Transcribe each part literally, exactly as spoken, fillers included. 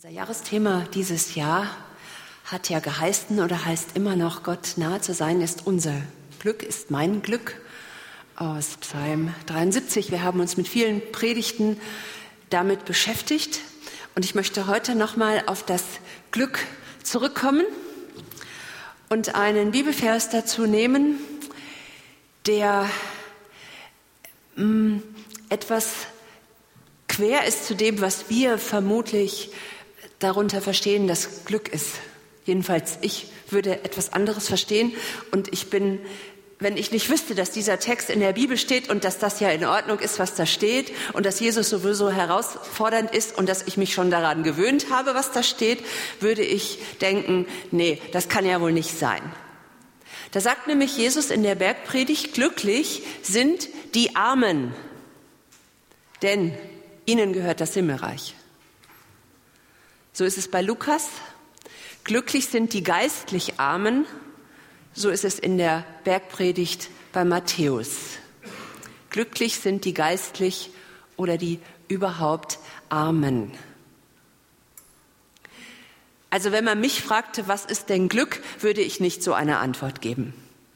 Unser Jahresthema dieses Jahr hat ja geheißen oder heißt immer noch, Gott nahe zu sein ist unser Glück, ist mein Glück, aus Psalm dreiundsiebzig. Wir haben uns mit vielen Predigten damit beschäftigt und ich möchte heute nochmal auf das Glück zurückkommen und einen Bibelvers dazu nehmen, der mh, etwas quer ist zu dem, was wir vermutlich darunter verstehen, dass Glück ist. Jedenfalls, ich würde etwas anderes verstehen und ich bin, wenn ich nicht wüsste, dass dieser Text in der Bibel steht und dass das ja in Ordnung ist, was da steht und dass Jesus sowieso herausfordernd ist und dass ich mich schon daran gewöhnt habe, was da steht, würde ich denken, nee, das kann ja wohl nicht sein. Da sagt nämlich Jesus in der Bergpredigt, glücklich sind die Armen, denn ihnen gehört das Himmelreich. So ist es bei Lukas. Glücklich sind die geistlich Armen. So ist es in der Bergpredigt bei Matthäus. Glücklich sind die geistlich oder die überhaupt Armen. Also wenn man mich fragte, was ist denn Glück, würde ich nicht so eine Antwort geben.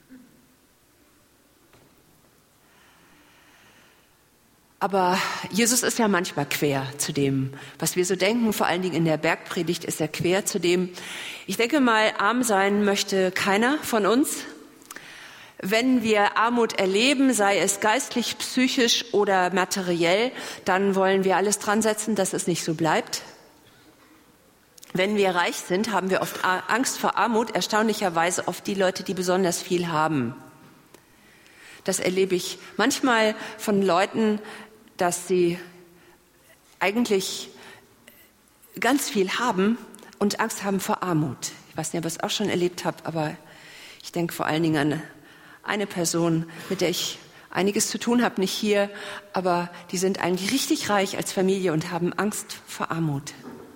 Aber Jesus ist ja manchmal quer zu dem, was wir so denken. Vor allen Dingen in der Bergpredigt ist er quer zu dem. Ich denke mal, arm sein möchte keiner von uns. Wenn wir Armut erleben, sei es geistlich, psychisch oder materiell, dann wollen wir alles dran setzen, dass es nicht so bleibt. Wenn wir reich sind, haben wir oft Angst vor Armut, erstaunlicherweise oft die Leute, die besonders viel haben. Das erlebe ich manchmal von Leuten, dass sie eigentlich ganz viel haben und Angst haben vor Armut. Ich weiß nicht, ob ich es auch schon erlebt habe, aber ich denke vor allen Dingen an eine Person, mit der ich einiges zu tun habe, nicht hier, aber die sind eigentlich richtig reich als Familie und haben Angst vor Armut.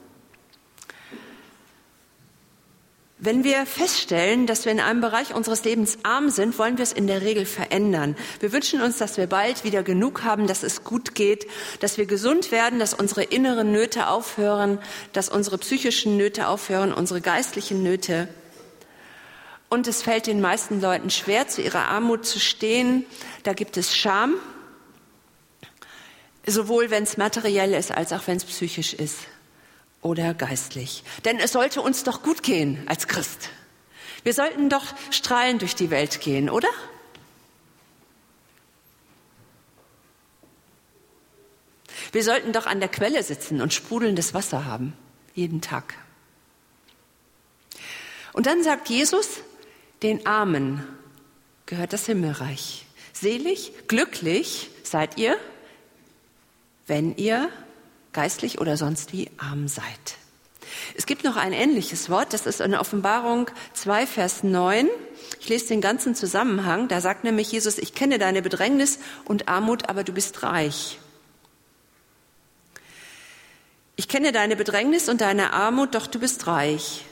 Wenn wir feststellen, dass wir in einem Bereich unseres Lebens arm sind, wollen wir es in der Regel verändern. Wir wünschen uns, dass wir bald wieder genug haben, dass es gut geht, dass wir gesund werden, dass unsere inneren Nöte aufhören, dass unsere psychischen Nöte aufhören, unsere geistlichen Nöte. Und es fällt den meisten Leuten schwer, zu ihrer Armut zu stehen. Da gibt es Scham, sowohl wenn es materiell ist, als auch wenn es psychisch ist. Oder geistlich. Denn es sollte uns doch gut gehen als Christ. Wir sollten doch strahlend durch die Welt gehen, oder? Wir sollten doch an der Quelle sitzen und sprudelndes Wasser haben, jeden Tag. Und dann sagt Jesus, den Armen gehört das Himmelreich. Selig, glücklich seid ihr, wenn ihr geistlich oder sonst wie arm seid. Es gibt noch ein ähnliches Wort, das ist in Offenbarung zwei, Vers neun. Ich lese den ganzen Zusammenhang. Da sagt nämlich Jesus, ich kenne deine Bedrängnis und Armut, aber du bist reich. Ich kenne deine Bedrängnis und deine Armut, doch du bist reich.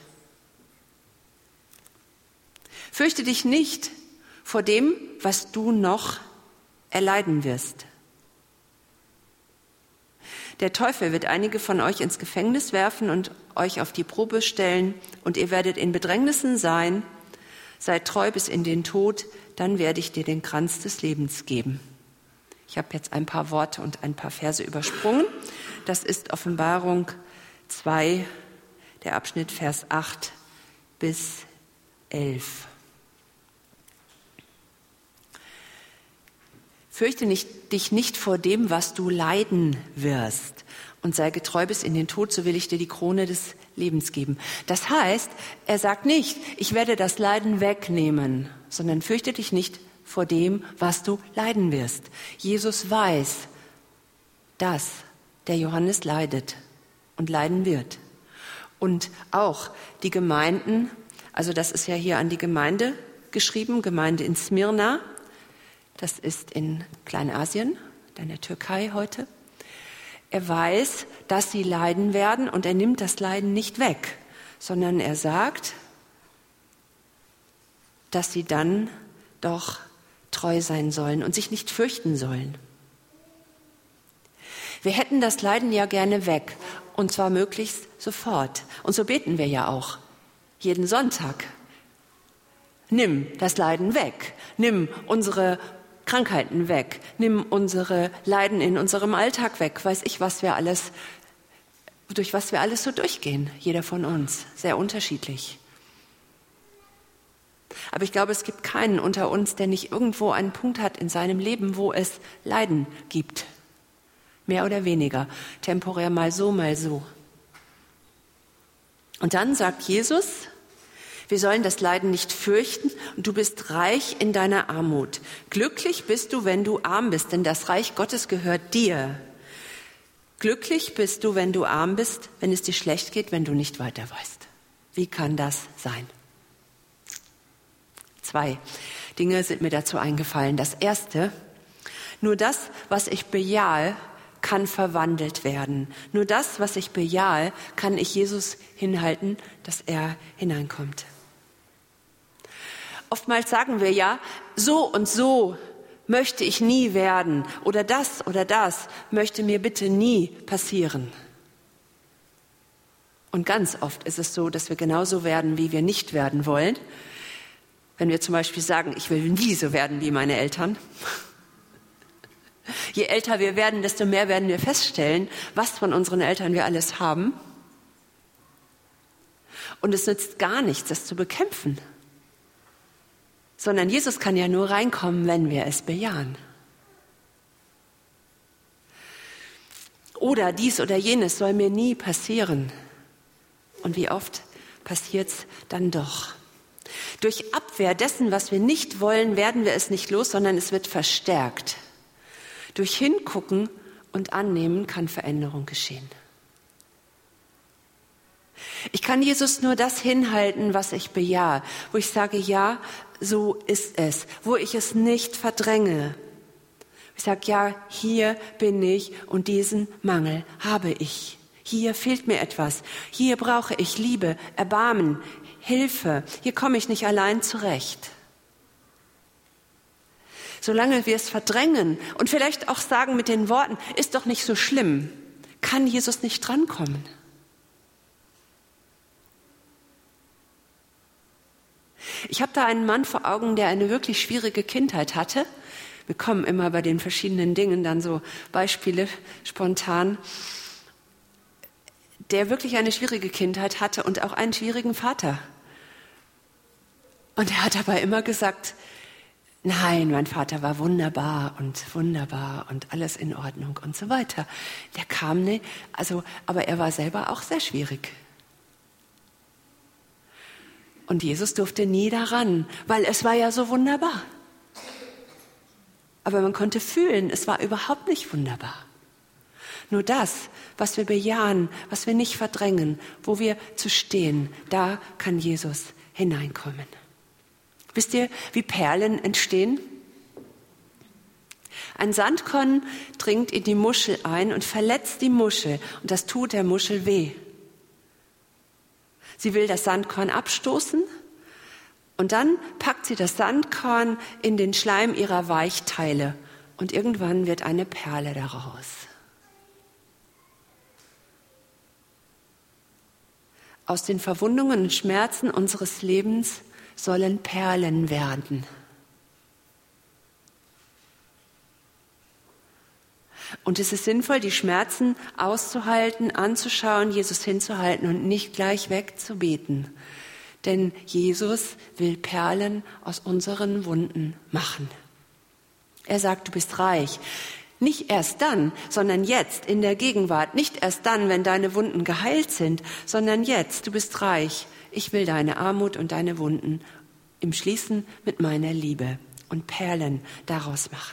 Fürchte dich nicht vor dem, was du noch erleiden wirst. Der Teufel wird einige von euch ins Gefängnis werfen und euch auf die Probe stellen und ihr werdet in Bedrängnissen sein. Seid treu bis in den Tod, dann werde ich dir den Kranz des Lebens geben. Ich habe jetzt ein paar Worte und ein paar Verse übersprungen. Das ist Offenbarung zwei, der Abschnitt Vers acht bis elf. Fürchte nicht, dich nicht vor dem, was du leiden wirst und sei getreu bis in den Tod, so will ich dir die Krone des Lebens geben. Das heißt, er sagt nicht, ich werde das Leiden wegnehmen, sondern fürchte dich nicht vor dem, was du leiden wirst. Jesus weiß, dass der Johannes leidet und leiden wird. Und auch die Gemeinden, also das ist ja hier an die Gemeinde geschrieben, Gemeinde in Smyrna, das ist in Kleinasien, in der Türkei heute. Er weiß, dass sie leiden werden und er nimmt das Leiden nicht weg, sondern er sagt, dass sie dann doch treu sein sollen und sich nicht fürchten sollen. Wir hätten das Leiden ja gerne weg, und zwar möglichst sofort. Und so beten wir ja auch, jeden Sonntag. Nimm das Leiden weg, nimm unsere Krankheiten weg, nimm unsere Leiden in unserem Alltag weg, weiß ich, was wir alles, durch was wir alles so durchgehen, jeder von uns, sehr unterschiedlich. Aber ich glaube, es gibt keinen unter uns, der nicht irgendwo einen Punkt hat in seinem Leben, wo es Leiden gibt. Mehr oder weniger, temporär mal so, mal so. Und dann sagt Jesus, wir sollen das Leiden nicht fürchten und du bist reich in deiner Armut. Glücklich bist du, wenn du arm bist, denn das Reich Gottes gehört dir. Glücklich bist du, wenn du arm bist, wenn es dir schlecht geht, wenn du nicht weiter weißt. Wie kann das sein? Zwei Dinge sind mir dazu eingefallen. Das erste, nur das, was ich bejahe, kann verwandelt werden. Nur das, was ich bejahe, kann ich Jesus hinhalten, dass er hineinkommt. Oftmals sagen wir ja, so und so möchte ich nie werden oder das oder das möchte mir bitte nie passieren. Und ganz oft ist es so, dass wir genauso werden, wie wir nicht werden wollen. Wenn wir zum Beispiel sagen, ich will nie so werden wie meine Eltern. Je älter wir werden, desto mehr werden wir feststellen, was von unseren Eltern wir alles haben. Und es nützt gar nichts, das zu bekämpfen. Sondern Jesus kann ja nur reinkommen, wenn wir es bejahen. Oder dies oder jenes soll mir nie passieren. Und wie oft passiert es dann doch? Durch Abwehr dessen, was wir nicht wollen, werden wir es nicht los, sondern es wird verstärkt. Durch Hingucken und Annehmen kann Veränderung geschehen. Ich kann Jesus nur das hinhalten, was ich bejahe, wo ich sage, ja, so ist es, wo ich es nicht verdränge. Ich sage, ja, hier bin ich und diesen Mangel habe ich. Hier fehlt mir etwas. Hier brauche ich Liebe, Erbarmen, Hilfe. Hier komme ich nicht allein zurecht. Solange wir es verdrängen und vielleicht auch sagen mit den Worten, ist doch nicht so schlimm, kann Jesus nicht drankommen. Ich habe da einen Mann vor Augen, der eine wirklich schwierige Kindheit hatte. Wir kommen immer bei den verschiedenen Dingen dann so Beispiele spontan. Der wirklich eine schwierige Kindheit hatte und auch einen schwierigen Vater. Und er hat dabei immer gesagt, nein, mein Vater war wunderbar und wunderbar und alles in Ordnung und so weiter. Der kam nicht, also, aber er war selber auch sehr schwierig. Und Jesus durfte nie daran, weil es war ja so wunderbar. Aber man konnte fühlen, es war überhaupt nicht wunderbar. Nur das, was wir bejahen, was wir nicht verdrängen, wo wir zu stehen, da kann Jesus hineinkommen. Wisst ihr, wie Perlen entstehen? Ein Sandkorn dringt in die Muschel ein und verletzt die Muschel und das tut der Muschel weh. Sie will das Sandkorn abstoßen und dann packt sie das Sandkorn in den Schleim ihrer Weichteile und irgendwann wird eine Perle daraus. Aus den Verwundungen und Schmerzen unseres Lebens sollen Perlen werden. Und es ist sinnvoll, die Schmerzen auszuhalten, anzuschauen, Jesus hinzuhalten und nicht gleich wegzubeten. Denn Jesus will Perlen aus unseren Wunden machen. Er sagt, du bist reich. Nicht erst dann, sondern jetzt, in der Gegenwart. Nicht erst dann, wenn deine Wunden geheilt sind, sondern jetzt. Du bist reich. Ich will deine Armut und deine Wunden im Schließen mit meiner Liebe und Perlen daraus machen.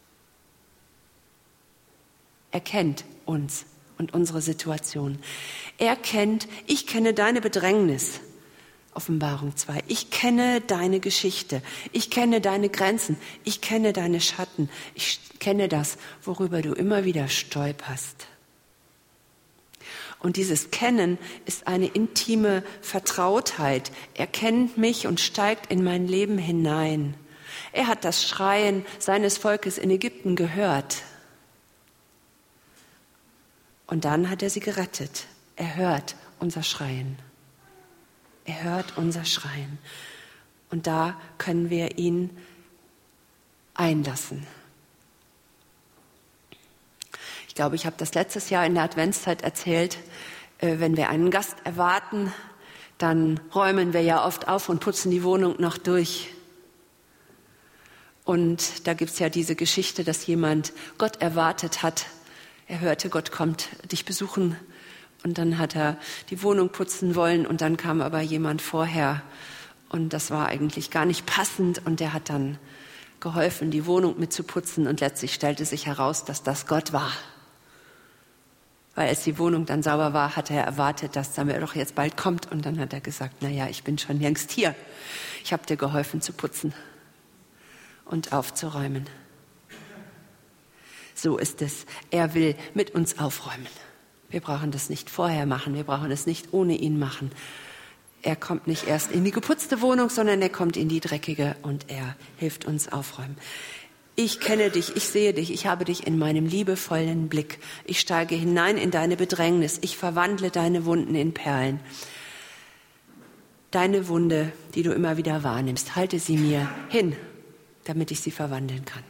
Er kennt uns und unsere Situation. Er kennt, ich kenne deine Bedrängnis. Offenbarung zwei. Ich kenne deine Geschichte. Ich kenne deine Grenzen. Ich kenne deine Schatten. Ich kenne das, worüber du immer wieder stolperst. Und dieses Kennen ist eine intime Vertrautheit. Er kennt mich und steigt in mein Leben hinein. Er hat das Schreien seines Volkes in Ägypten gehört. Und dann hat er sie gerettet. Er hört unser Schreien. Er hört unser Schreien. Und da können wir ihn einlassen. Ich glaube, ich habe das letztes Jahr in der Adventszeit erzählt. Äh, wenn wir einen Gast erwarten, dann räumen wir ja oft auf und putzen die Wohnung noch durch. Und da gibt es ja diese Geschichte, dass jemand Gott erwartet hat. Er hörte, Gott kommt dich besuchen. Und dann hat er die Wohnung putzen wollen und dann kam aber jemand vorher. Und das war eigentlich gar nicht passend. Und der hat dann geholfen, die Wohnung mitzuputzen. Und letztlich stellte sich heraus, dass das Gott war. Weil als die Wohnung dann sauber war, hat er erwartet, dass er doch jetzt bald kommt. Und dann hat er gesagt, na ja, ich bin schon längst hier. Ich habe dir geholfen zu putzen und aufzuräumen. So ist es. Er will mit uns aufräumen. Wir brauchen das nicht vorher machen. Wir brauchen es nicht ohne ihn machen. Er kommt nicht erst in die geputzte Wohnung, sondern er kommt in die dreckige und er hilft uns aufräumen. Ich kenne dich, ich sehe dich, ich habe dich in meinem liebevollen Blick. Ich steige hinein in deine Bedrängnis. Ich verwandle deine Wunden in Perlen. Deine Wunde, die du immer wieder wahrnimmst, halte sie mir hin, damit ich sie verwandeln kann.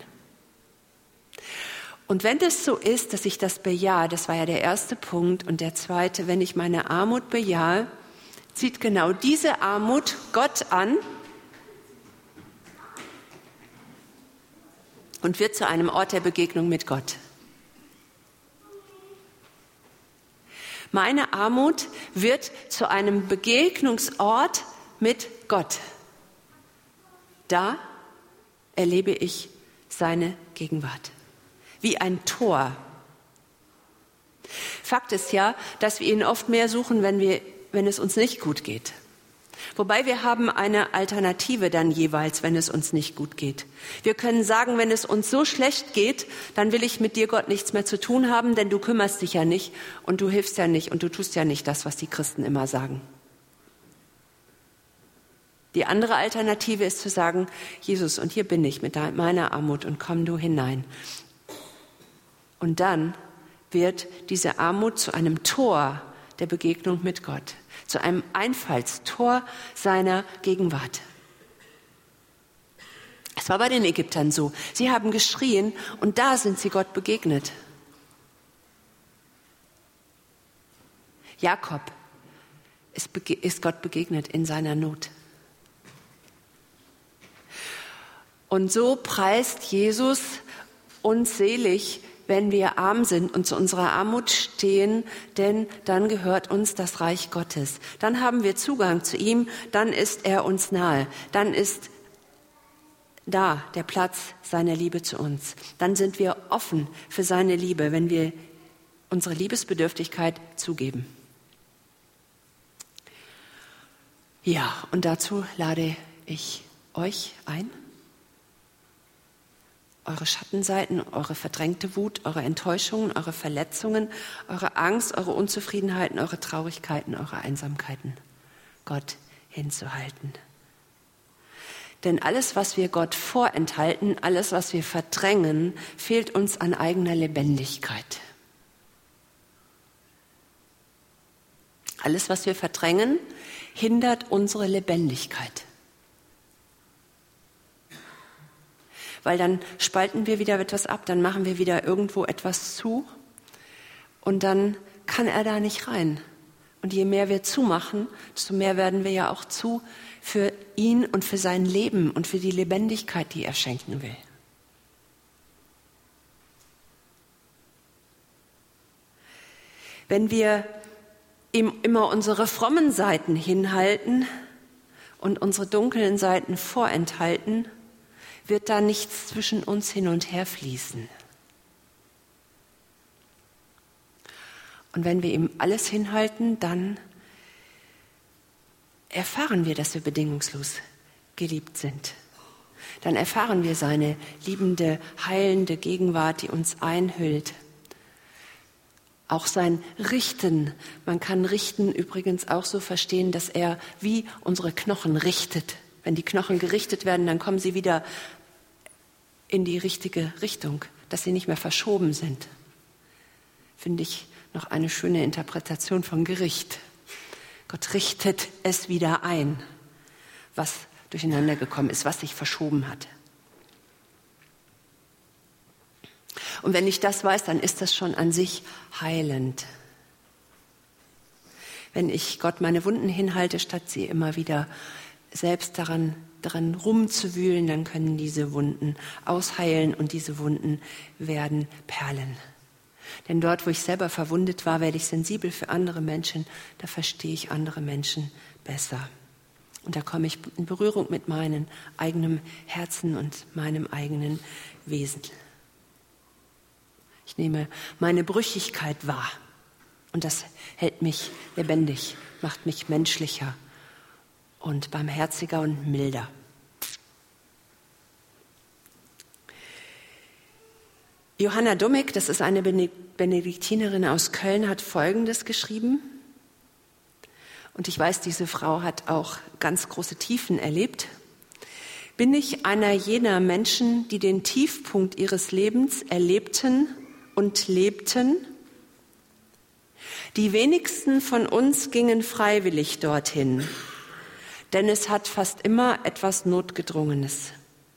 Und wenn das so ist, dass ich das bejahe, das war ja der erste Punkt, und der zweite, wenn ich meine Armut bejahe, zieht genau diese Armut Gott an und wird zu einem Ort der Begegnung mit Gott. Meine Armut wird zu einem Begegnungsort mit Gott. Da erlebe ich seine Gegenwart. Wie ein Tor. Fakt ist ja, dass wir ihn oft mehr suchen, wenn wir, wenn es uns nicht gut geht. Wobei wir haben eine Alternative dann jeweils, wenn es uns nicht gut geht. Wir können sagen, wenn es uns so schlecht geht, dann will ich mit dir, Gott, nichts mehr zu tun haben, denn du kümmerst dich ja nicht und du hilfst ja nicht und du tust ja nicht das, was die Christen immer sagen. Die andere Alternative ist zu sagen, Jesus, und hier bin ich mit meiner Armut und komm du hinein. Und dann wird diese Armut zu einem Tor der Begegnung mit Gott, zu einem Einfallstor seiner Gegenwart. Es war bei den Ägyptern so. Sie haben geschrien und da sind sie Gott begegnet. Jakob ist Gott begegnet in seiner Not. Und so preist Jesus uns selig, wenn wir arm sind und zu unserer Armut stehen, denn dann gehört uns das Reich Gottes. Dann haben wir Zugang zu ihm, dann ist er uns nahe, dann ist da der Platz seiner Liebe zu uns. Dann sind wir offen für seine Liebe, wenn wir unsere Liebesbedürftigkeit zugeben. Ja, und dazu lade ich euch ein. Eure Schattenseiten, eure verdrängte Wut, eure Enttäuschungen, eure Verletzungen, eure Angst, eure Unzufriedenheiten, eure Traurigkeiten, eure Einsamkeiten Gott hinzuhalten. Denn alles, was wir Gott vorenthalten, alles, was wir verdrängen, fehlt uns an eigener Lebendigkeit. Alles, was wir verdrängen, hindert unsere Lebendigkeit. Weil dann spalten wir wieder etwas ab, dann machen wir wieder irgendwo etwas zu und dann kann er da nicht rein. Und je mehr wir zumachen, desto mehr werden wir ja auch zu für ihn und für sein Leben und für die Lebendigkeit, die er schenken will. Wenn wir ihm immer unsere frommen Seiten hinhalten und unsere dunklen Seiten vorenthalten, wird da nichts zwischen uns hin und her fließen. Und wenn wir ihm alles hinhalten, dann erfahren wir, dass wir bedingungslos geliebt sind. Dann erfahren wir seine liebende, heilende Gegenwart, die uns einhüllt. Auch sein Richten. Man kann Richten übrigens auch so verstehen, dass er wie unsere Knochen richtet. Wenn die Knochen gerichtet werden, dann kommen sie wieder in die richtige Richtung, dass sie nicht mehr verschoben sind. Finde ich noch eine schöne Interpretation von Gericht. Gott richtet es wieder ein, was durcheinander gekommen ist, was sich verschoben hat. Und wenn ich das weiß, dann ist das schon an sich heilend. Wenn ich Gott meine Wunden hinhalte, statt sie immer wieder selbst daran, daran rumzuwühlen, dann können diese Wunden ausheilen und diese Wunden werden Perlen. Denn dort, wo ich selber verwundet war, werde ich sensibel für andere Menschen, da verstehe ich andere Menschen besser. Und da komme ich in Berührung mit meinem eigenen Herzen und meinem eigenen Wesen. Ich nehme meine Brüchigkeit wahr und das hält mich lebendig, macht mich menschlicher und barmherziger und milder. Johanna Dummick, das ist eine Benediktinerin aus Köln, hat Folgendes geschrieben. Und ich weiß, diese Frau hat auch ganz große Tiefen erlebt. Bin ich einer jener Menschen, die den Tiefpunkt ihres Lebens erlebten und lebten? Die wenigsten von uns gingen freiwillig dorthin, denn es hat fast immer etwas Notgedrungenes.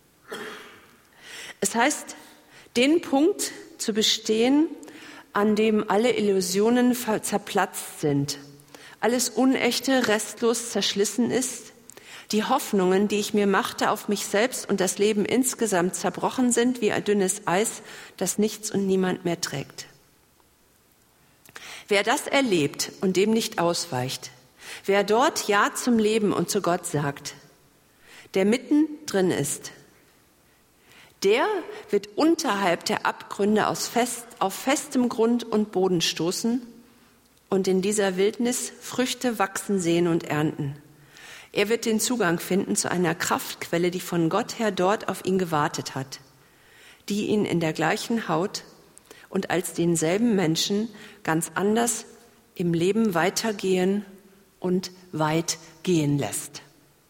Es heißt, den Punkt zu bestehen, an dem alle Illusionen zerplatzt sind, alles Unechte restlos zerschlissen ist, die Hoffnungen, die ich mir machte auf mich selbst und das Leben insgesamt zerbrochen sind wie ein dünnes Eis, das nichts und niemand mehr trägt. Wer das erlebt und dem nicht ausweicht, wer dort Ja zum Leben und zu Gott sagt, der mittendrin ist, der wird unterhalb der Abgründe aus fest, auf festem Grund und Boden stoßen und in dieser Wildnis Früchte wachsen sehen und ernten. Er wird den Zugang finden zu einer Kraftquelle, die von Gott her dort auf ihn gewartet hat, die ihn in der gleichen Haut und als denselben Menschen ganz anders im Leben weitergehen und weit gehen lässt.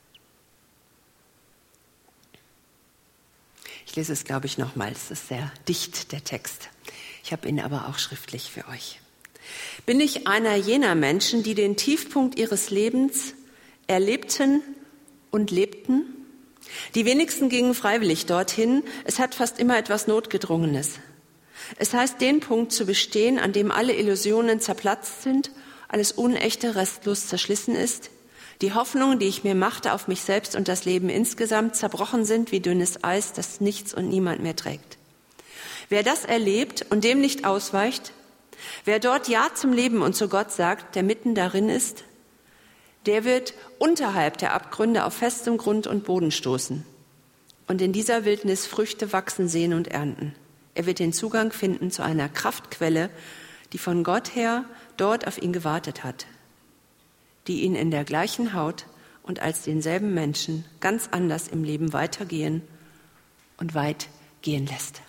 Ich lese es, glaube ich, nochmal. Es ist sehr dicht, der Text. Ich habe ihn aber auch schriftlich für euch. Bin ich einer jener Menschen, die den Tiefpunkt ihres Lebens erlebten und lebten? Die wenigsten gingen freiwillig dorthin. Es hat fast immer etwas Notgedrungenes. Es heißt, den Punkt zu bestehen, an dem alle Illusionen zerplatzt sind, alles Unechte restlos zerschlissen ist, die Hoffnungen, die ich mir machte auf mich selbst und das Leben insgesamt, zerbrochen sind wie dünnes Eis, das nichts und niemand mehr trägt. Wer das erlebt und dem nicht ausweicht, wer dort Ja zum Leben und zu Gott sagt, der mitten darin ist, der wird unterhalb der Abgründe auf festem Grund und Boden stoßen und in dieser Wildnis Früchte wachsen sehen und ernten. Er wird den Zugang finden zu einer Kraftquelle, die von Gott her dort auf ihn gewartet hat, die ihn in der gleichen Haut und als denselben Menschen ganz anders im Leben weitergehen und weit gehen lässt.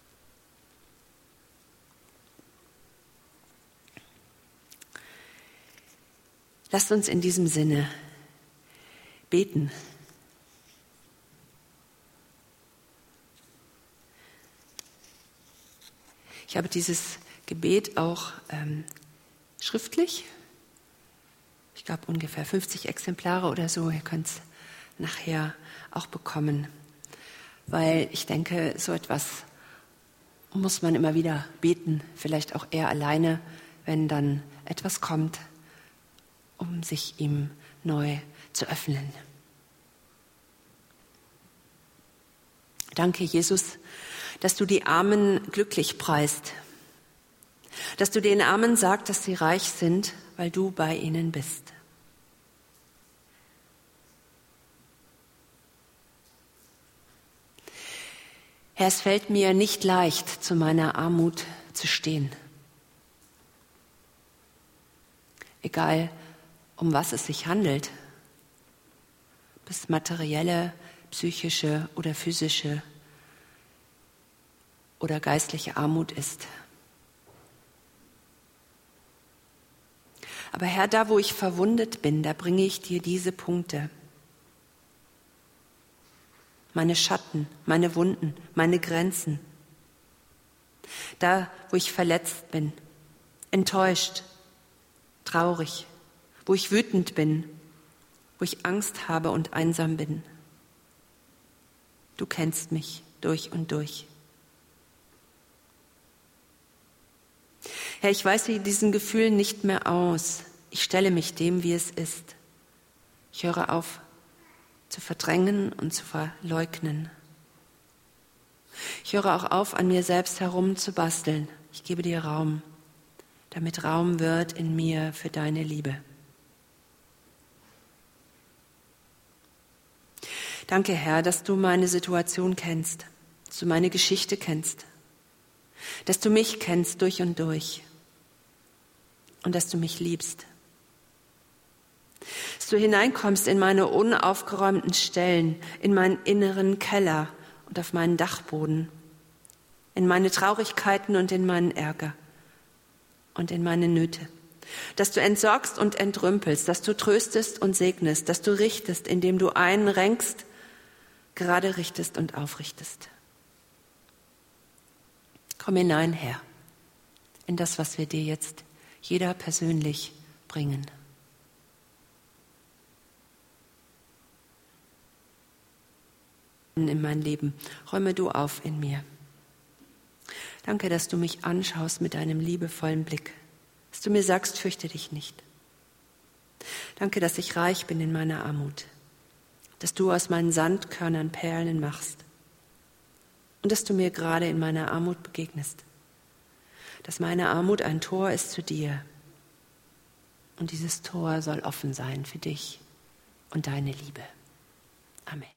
Lasst uns in diesem Sinne beten. Ich habe dieses Gebet auch ähm, schriftlich. Ich glaube ungefähr fünfzig Exemplare oder so. Ihr könnt es nachher auch bekommen. Weil ich denke, so etwas muss man immer wieder beten. Vielleicht auch eher alleine, wenn dann etwas kommt, um sich ihm neu zu öffnen. Danke, Jesus, dass du die Armen glücklich preist, dass du den Armen sagst, dass sie reich sind, weil du bei ihnen bist. Herr, es fällt mir nicht leicht, zu meiner Armut zu stehen. Egal, um was es sich handelt, ob es materielle, psychische oder physische oder geistliche Armut ist. Aber Herr, da wo ich verwundet bin, da bringe ich dir diese Punkte. Meine Schatten, meine Wunden, meine Grenzen. Da wo ich verletzt bin, enttäuscht, traurig, wo ich wütend bin, wo ich Angst habe und einsam bin. Du kennst mich durch und durch. Herr, ich weise diesen Gefühlen nicht mehr aus. Ich stelle mich dem, wie es ist. Ich höre auf, zu verdrängen und zu verleugnen. Ich höre auch auf, an mir selbst herumzubasteln. Ich gebe dir Raum, damit Raum wird in mir für deine Liebe. Danke, Herr, dass du meine Situation kennst, dass du meine Geschichte kennst, dass du mich kennst durch und durch und dass du mich liebst. Dass du hineinkommst in meine unaufgeräumten Stellen, in meinen inneren Keller und auf meinen Dachboden, in meine Traurigkeiten und in meinen Ärger und in meine Nöte. Dass du entsorgst und entrümpelst, dass du tröstest und segnest, dass du richtest, indem du einen renkst, gerade richtest und aufrichtest. Komm hinein, Herr, in das, was wir dir jetzt jeder persönlich bringen. In mein Leben, räume du auf in mir. Danke, dass du mich anschaust mit deinem liebevollen Blick, dass du mir sagst, fürchte dich nicht. Danke, dass ich reich bin in meiner Armut, dass du aus meinen Sandkörnern Perlen machst und dass du mir gerade in meiner Armut begegnest, dass meine Armut ein Tor ist zu dir und dieses Tor soll offen sein für dich und deine Liebe. Amen.